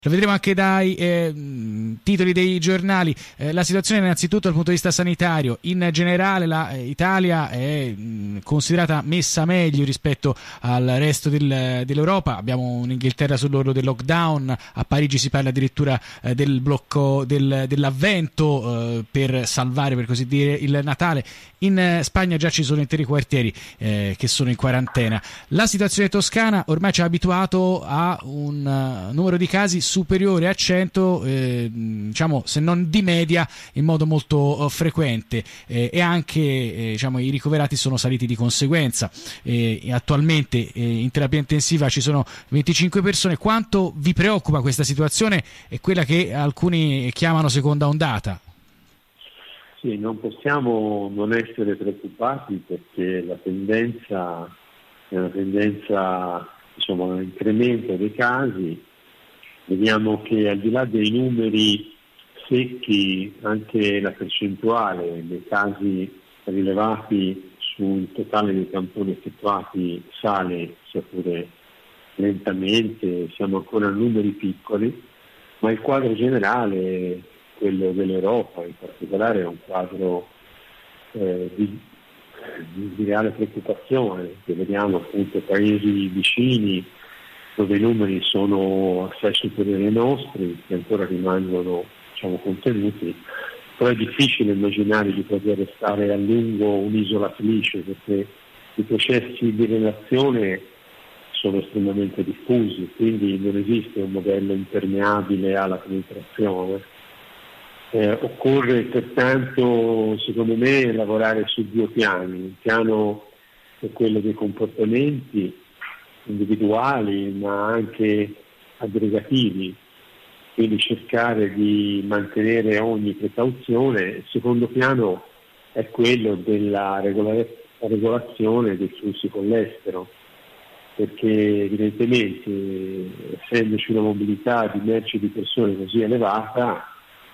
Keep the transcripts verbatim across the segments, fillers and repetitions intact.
Lo vedremo anche dai eh, titoli dei giornali. Eh, la situazione innanzitutto dal punto di vista sanitario. In generale l'Italia è mh, considerata messa meglio rispetto al resto del, dell'Europa. Abbiamo un'Inghilterra sull'orlo del lockdown, a Parigi si parla addirittura eh, del blocco del, dell'avvento eh, per salvare, per così dire, il Natale. In eh, Spagna già ci sono interi quartieri eh, che sono in quarantena. La situazione toscana ormai ci ha abituato a un uh, numero di casi superiore a cento, eh, diciamo, se non di media, in modo molto uh, frequente, eh, e anche eh, diciamo, i ricoverati sono saliti di conseguenza. Eh, attualmente eh, in terapia intensiva ci sono venticinque persone. Quanto vi preoccupa questa situazione e quella che alcuni chiamano seconda ondata? Sì, non possiamo non essere preoccupati, perché la tendenza è una tendenza, insomma, un incremento dei casi. Vediamo che al di là dei numeri secchi, anche la percentuale dei casi rilevati sul totale dei tamponi effettuati sale, sia pure lentamente, siamo ancora a numeri piccoli, ma il quadro generale, quello dell'Europa in particolare, è un quadro eh, di, di reale preoccupazione, che vediamo appunto paesi vicini dove i numeri sono assai superiori ai nostri, che ancora rimangono, diciamo, contenuti, però è difficile immaginare di poter restare a lungo un'isola felice, perché i processi di relazione sono estremamente diffusi, quindi non esiste un modello impermeabile alla penetrazione. Eh, occorre pertanto, secondo me, lavorare su due piani. Un piano è quello dei comportamenti individuali ma anche aggregativi, quindi cercare di mantenere ogni precauzione. Il secondo piano è quello della regola- regolazione dei flussi con l'estero, perché evidentemente, essendoci una mobilità di merci e di persone così elevata,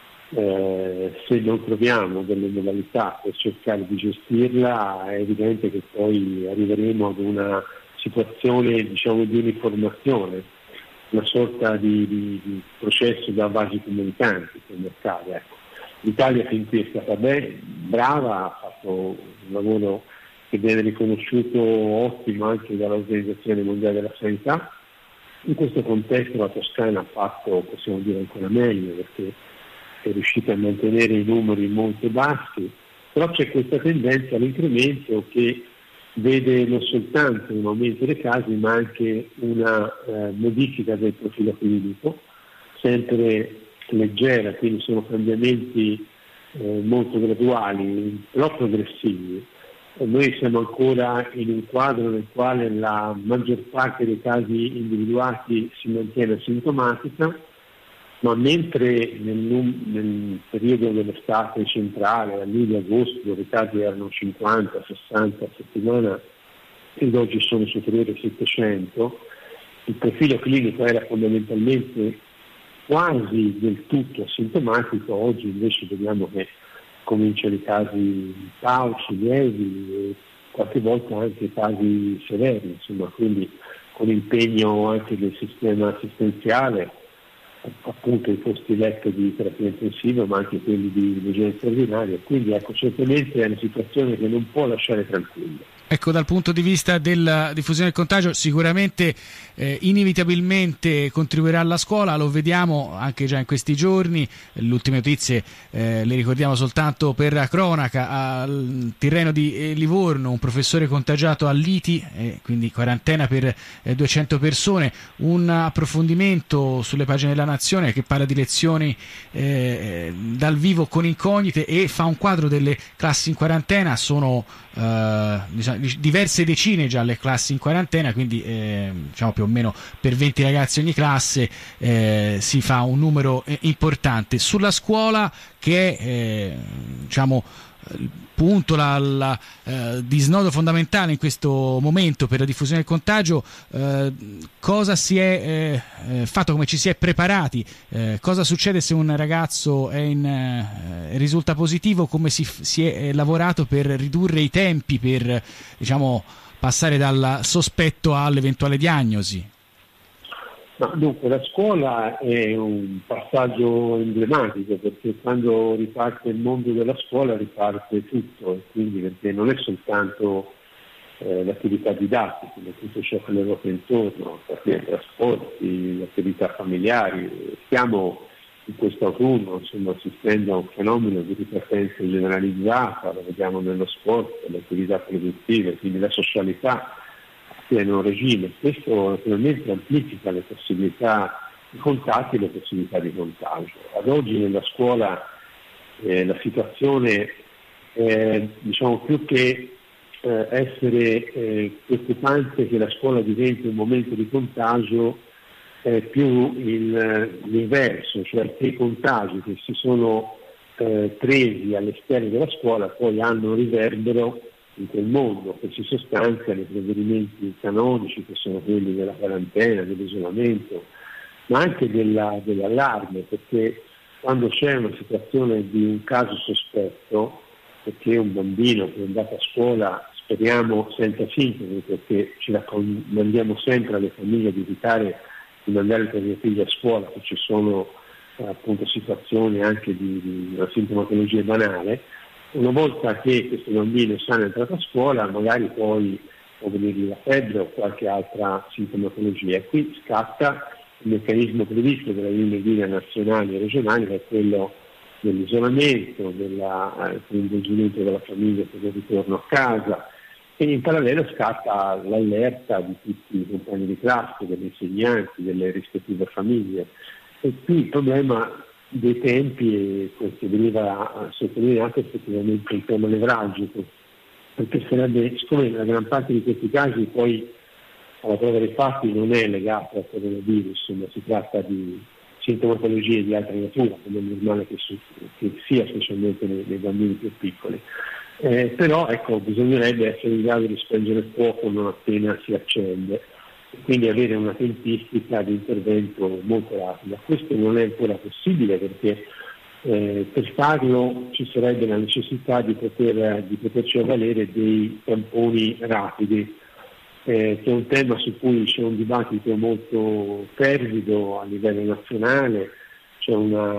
eh, se non troviamo delle modalità per cercare di gestirla, è evidente che poi arriveremo ad una situazione, diciamo, di uniformazione, una sorta di, di, di processo da vasi comunicanti sul mercato. Ecco. L'Italia fin qui è stata ben, brava, ha fatto un lavoro che viene riconosciuto ottimo anche dall'Organizzazione Mondiale della Sanità. In questo contesto la Toscana ha fatto, possiamo dire, ancora meglio, perché è riuscita a mantenere i numeri molto bassi, però c'è questa tendenza all'incremento che vede non soltanto un aumento dei casi, ma anche una eh, modifica del profilo clinico, sempre leggera, quindi sono cambiamenti eh, molto graduali, però progressivi. E noi siamo ancora in un quadro nel quale la maggior parte dei casi individuati si mantiene asintomatica, ma mentre nel, nel periodo dell'estate centrale, a luglio-agosto, dove i casi erano cinquanta sessanta a settimana ed oggi sono superiori a settecento, il profilo clinico era fondamentalmente quasi del tutto asintomatico. Oggi invece vediamo che cominciano i casi pauci, lievi e qualche volta anche casi severi, insomma, quindi con impegno anche del sistema assistenziale, appunto i posti letto di terapia intensiva, ma anche quelli di emergenza ordinaria. Quindi ecco, certamente è una situazione che non può lasciare tranquilla. Ecco, dal punto di vista della diffusione del contagio, sicuramente eh, inevitabilmente contribuirà alla scuola, lo vediamo anche già in questi giorni. Le ultime notizie eh, le ricordiamo soltanto per la cronaca. Al Tirreno di eh, Livorno un professore contagiato al Liti, eh, quindi quarantena per eh, duecento persone. Un approfondimento sulle pagine della Nazione che parla di lezioni eh, dal vivo con incognite e fa un quadro delle classi in quarantena. Sono eh, diciamo, diverse decine già le classi in quarantena, quindi eh, diciamo più o meno per venti ragazzi ogni classe eh, si fa un numero eh, importante. Sulla scuola, che è eh, diciamo il punto la, la, eh, di snodo fondamentale in questo momento per la diffusione del contagio, eh, cosa si è eh, fatto, come ci si è preparati, eh, cosa succede se un ragazzo è in, eh, risulta positivo, come si, si è lavorato per ridurre i tempi, per diciamo passare dal sospetto all'eventuale diagnosi? Ma dunque la scuola è un passaggio emblematico, perché quando riparte il mondo della scuola riparte tutto, e quindi perché non è soltanto eh, l'attività didattica, ma tutto ciò che le ruota intorno, i trasporti, le attività familiari. Stiamo in questo autunno insomma, assistendo a un fenomeno di ripartenza generalizzata, lo vediamo nello sport, le attività produttive, quindi la socialità pieno regime. Questo naturalmente amplifica le possibilità di contatti e le possibilità di contagio. Ad oggi nella scuola eh, la situazione è, diciamo, più che eh, essere eh, preoccupante che la scuola diventi un momento di contagio, è più il, l'inverso, cioè che i contagi che si sono eh, presi all'esterno della scuola poi hanno un riverbero in quel mondo, che si sostanzia nei provvedimenti canonici, che sono quelli della quarantena, dell'isolamento, ma anche della, dell'allarme, perché quando c'è una situazione di un caso sospetto, perché un bambino che è andato a scuola, speriamo senza sintomi, perché ci raccomandiamo sempre alle famiglie di evitare di mandare i propri figli a scuola, che ci sono eh, appunto situazioni anche di, di una sintomatologia banale. Una volta che questo bambino sano è entrato a scuola, magari poi può venire la febbre o qualche altra sintomatologia. Qui scatta il meccanismo previsto dalle linee guida nazionali e regionali, che è quello dell'isolamento, del coinvolgimento della famiglia per il ritorno a casa, e in parallelo scatta l'allerta di tutti i compagni di classe, degli insegnanti, delle rispettive famiglie. E qui il problema dei tempi, e questo veniva sottolineato, effettivamente un tema nevralgico, perché sarebbe, siccome la gran parte di questi casi poi alla prova dei fatti non è legato al coronavirus, ma si tratta di sintomatologie di altra natura, come è normale che, su, che sia, specialmente nei, nei bambini più piccoli. Eh, però ecco, bisognerebbe essere in grado di spengere il fuoco non appena si accende, quindi avere una tempistica di intervento molto rapida. Questo non è ancora possibile, perché eh, per farlo ci sarebbe la necessità di, poter, di poterci avvalere dei tamponi rapidi, eh, che è un tema su cui c'è un dibattito molto fervido a livello nazionale, c'è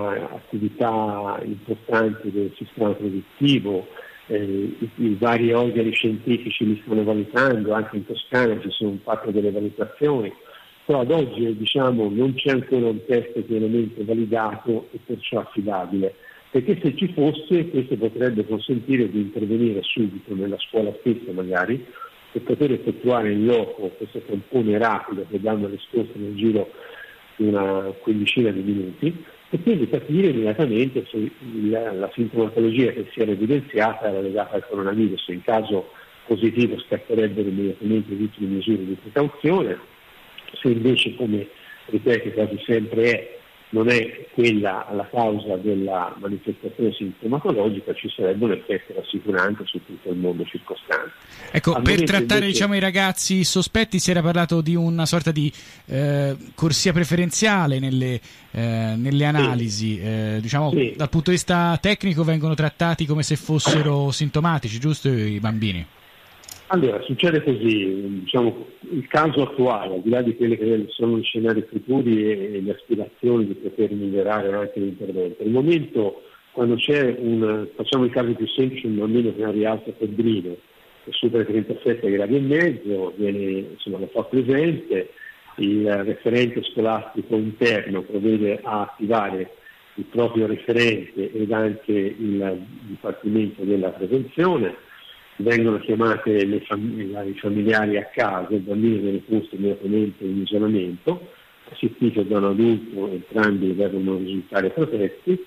un'attività importante del sistema produttivo. Eh, i, i vari organi scientifici li stanno valutando, anche in Toscana ci sono fatte delle valutazioni, però ad oggi diciamo, non c'è ancora un test pienamente validato e perciò affidabile, perché se ci fosse questo potrebbe consentire di intervenire subito nella scuola stessa magari, per poter effettuare in loco questo tampone rapido che dà una risposta nel giro di una quindicina di minuti, e quindi capire immediatamente se la, la sintomatologia che si era evidenziata era legata al coronavirus. In caso positivo scatterebbero immediatamente tutte le misure di precauzione, se invece, come ripeto quasi sempre è, non è quella la causa della manifestazione sintomatologica, ci sarebbe un effetto rassicurante su tutto il mondo circostante. Ecco, Al per trattare invece... diciamo, i ragazzi sospetti si era parlato di una sorta di eh, corsia preferenziale nelle, eh, nelle analisi, sì. eh, diciamo sì. Dal punto di vista tecnico vengono trattati come se fossero sintomatici, giusto, i bambini? Allora, succede così, diciamo, il caso attuale, al di là di quelli che sono gli scenari futuri e le aspirazioni di poter migliorare anche l'intervento, al momento quando c'è un, facciamo il caso più semplice, un bambino che ha un rialzo febbrile, che supera i trentasette gradi e mezzo, viene, insomma, lo fa presente, il referente scolastico interno provvede a attivare il proprio referente ed anche il Dipartimento della Prevenzione. Vengono chiamate le famiglie, i familiari a casa, il bambino viene posto immediatamente in isolamento, assistito da un adulto, entrambi devono risultare protetti,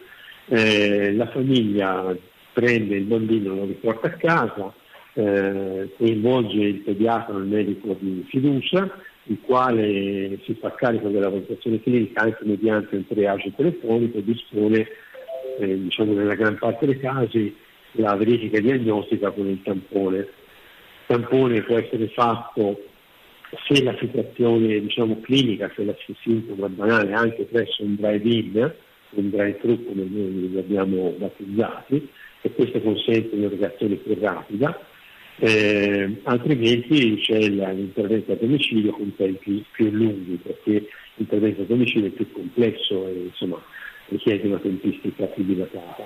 eh, la famiglia prende il bambino, lo riporta a casa, eh, coinvolge il pediatra, il medico di fiducia, il quale si fa carico della valutazione clinica anche mediante un triage telefonico e dispone, eh, diciamo nella gran parte dei casi, la verifica diagnostica con il tampone. Il tampone può essere fatto se la situazione, diciamo, clinica, se la sintomo è banale, anche presso un drive-in, un drive-thru come noi li abbiamo battezzati, e questo consente un'erogazione più rapida. eh, altrimenti c'è l'intervento a domicilio con tempi più lunghi, perché l'intervento a domicilio è più complesso e insomma richiede una tempistica più dilatata.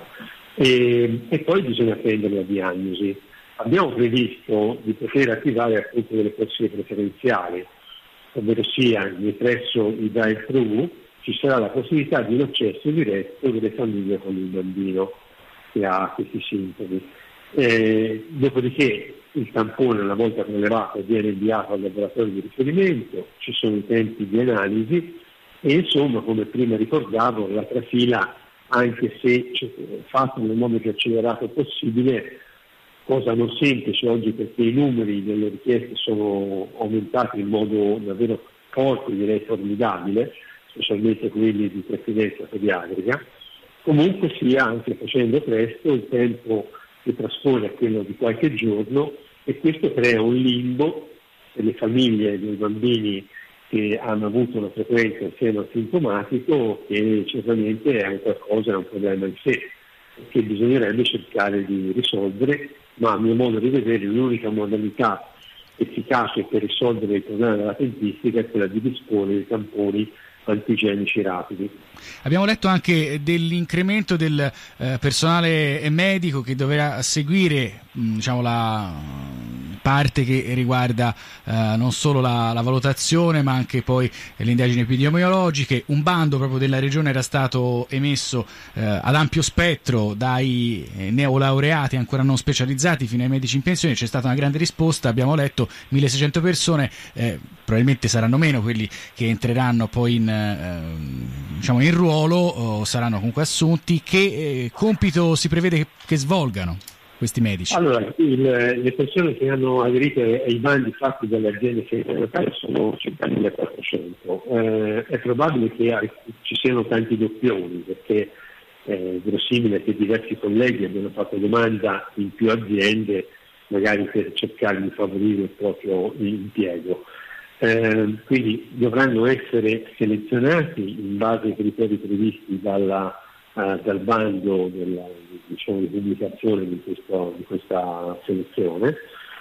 E, e poi bisogna prendere la diagnosi. Abbiamo previsto di poter attivare appunto delle corsie preferenziali, ovvero sia presso i drive-thru ci sarà la possibilità di un accesso diretto delle famiglie con il bambino che ha questi sintomi. Eh, dopodiché il tampone, una volta prelevato, viene inviato al laboratorio di riferimento, ci sono i tempi di analisi e insomma, come prima ricordavo, la trafila, anche se fatto nel modo più accelerato possibile, cosa non semplice oggi perché i numeri delle richieste sono aumentati in modo davvero forte, direi formidabile, specialmente quelli di prefidenza pediatrica. Comunque sia, anche facendo presto, il tempo che trascorre è quello di qualche giorno e questo crea un limbo per le famiglie dei bambini che hanno avuto una frequenza in seno asintomatico, che certamente è un qualcosa, è un problema in sé, che bisognerebbe cercare di risolvere, ma a mio modo di vedere l'unica modalità efficace per risolvere il problema della tempistica è quella di disporre di tamponi antigenici rapidi. Abbiamo letto anche dell'incremento del eh, personale medico che dovrà seguire mh, diciamo, la parte che riguarda eh, non solo la, la valutazione ma anche poi le indagini epidemiologiche. Un bando proprio della regione era stato emesso eh, ad ampio spettro dai eh, neolaureati ancora non specializzati fino ai medici in pensione. C'è stata una grande risposta, abbiamo letto milleseicento persone, eh, probabilmente saranno meno quelli che entreranno poi in, eh, diciamo in ruolo o saranno comunque assunti. Che eh, compito si prevede che, che svolgano questi medici? Allora, il, le persone che hanno aderito ai bandi fatti dalle aziende sanitarie locali sono circa millequattrocento. Eh, è probabile che ci siano tanti doppioni, perché è verosimile che diversi colleghi abbiano fatto domanda in più aziende, magari per cercare di favorire il proprio impiego. Eh, quindi dovranno essere selezionati in base ai criteri previsti dalla Uh, dal bando della, diciamo, di pubblicazione di, questo, di questa selezione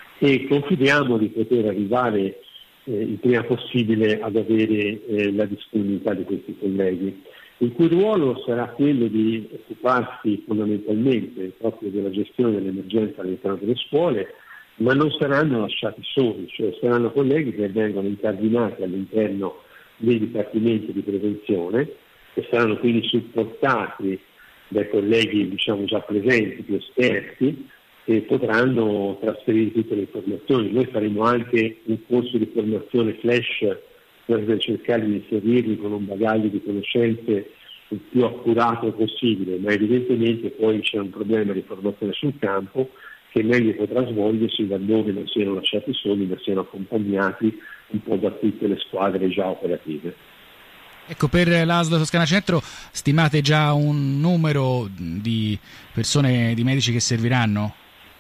e confidiamo di poter arrivare eh, il prima possibile ad avere eh, la disponibilità di questi colleghi, il cui ruolo sarà quello di occuparsi fondamentalmente proprio della gestione dell'emergenza all'interno delle scuole, ma non saranno lasciati soli, cioè saranno colleghi che vengono incardinati all'interno dei dipartimenti di prevenzione che saranno quindi supportati dai colleghi diciamo già presenti, più esperti, e potranno trasferire tutte le informazioni. Noi faremo anche un corso di formazione flash per cercare di inserirli con un bagaglio di conoscenze il più accurato possibile, ma evidentemente poi c'è un problema di formazione sul campo che meglio potrà svolgersi da dove non siano lasciati soli, ma siano accompagnati un po' da tutte le squadre già operative. Ecco, per l'A S L Toscana Centro stimate già un numero di persone, di medici che serviranno?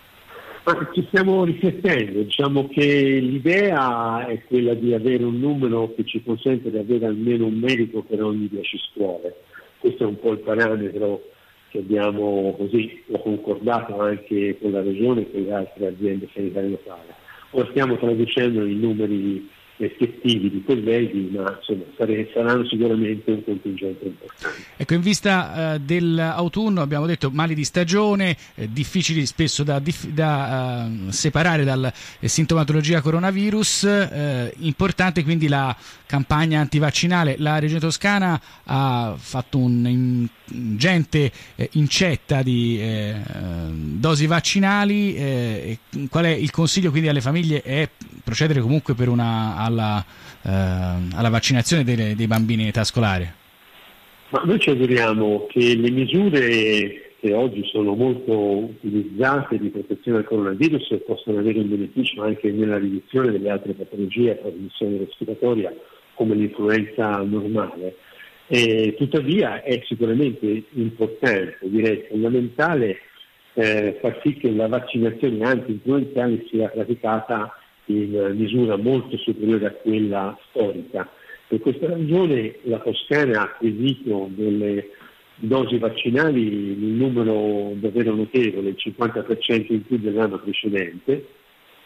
Ma ci stiamo riflettendo, diciamo che l'idea è quella di avere un numero che ci consente di avere almeno un medico per ogni dieci scuole. Questo è un po' il parametro che abbiamo così ho concordato anche con la Regione e con le altre aziende sanitarie locali. Ora stiamo traducendo i numeri effettivi di colleghi, ma insomma sare, saranno sicuramente un contingente importante. Ecco, in vista uh, dell'autunno abbiamo detto mali di stagione, eh, difficili spesso da, dif- da uh, separare dalla eh, sintomatologia coronavirus, eh, importante quindi la campagna antivaccinale. La Regione Toscana ha fatto un'ingente eh, incetta di eh, dosi vaccinali, eh, e qual è il consiglio quindi alle famiglie? È procedere comunque per una alla, eh, alla vaccinazione delle, dei bambini in età scolare? Ma noi ci auguriamo che le misure che oggi sono molto utilizzate di protezione al coronavirus possano avere un beneficio anche nella riduzione delle altre patologie a trasmissione respiratoria come l'influenza normale. E, tuttavia è sicuramente importante, direi fondamentale, eh, far sì che la vaccinazione anti-influenzale sia praticata in misura molto superiore a quella storica. Per questa ragione la Toscana ha acquisito delle dosi vaccinali in un numero davvero notevole, il cinquanta per cento in più dell'anno precedente,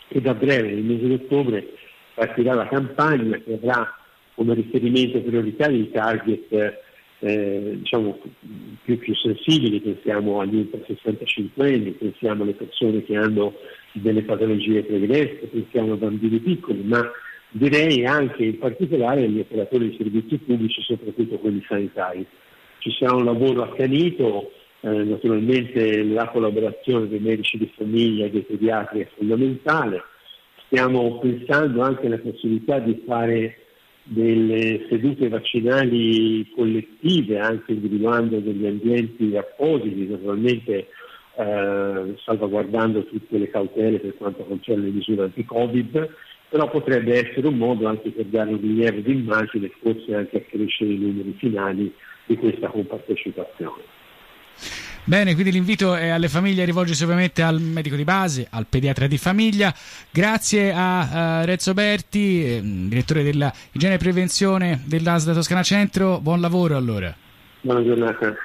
e da breve, nel mese di ottobre, partirà la campagna che avrà come riferimento prioritario i target eh, diciamo, più, più sensibili. Pensiamo agli ultra sessantacinquenni, pensiamo alle persone che hanno delle patologie pregresse, pensiamo a bambini piccoli, ma direi anche in particolare agli operatori di servizi pubblici, soprattutto quelli sanitari. Ci sarà un lavoro accanito, eh, naturalmente la collaborazione dei medici di famiglia e dei pediatri è fondamentale. Stiamo pensando anche alla possibilità di fare delle sedute vaccinali collettive, anche individuando degli ambienti appositi, naturalmente eh, salvaguardando tutte le cautele per quanto concerne le misure anti-Covid, però potrebbe essere un modo anche per dare un rilievo d'immagine e forse anche accrescere i numeri finali di questa compartecipazione. Bene, quindi l'invito è alle famiglie a rivolgersi ovviamente al medico di base, al pediatra di famiglia. Grazie a uh, Renzo Berti, eh, direttore della igiene e prevenzione dell'A S L Toscana Centro. Buon lavoro allora. Buona giornata.